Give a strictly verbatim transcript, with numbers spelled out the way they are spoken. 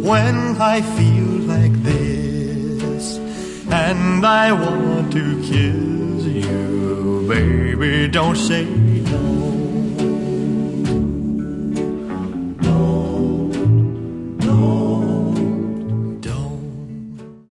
when I feel like this, and I want to kiss you, baby, don't say no.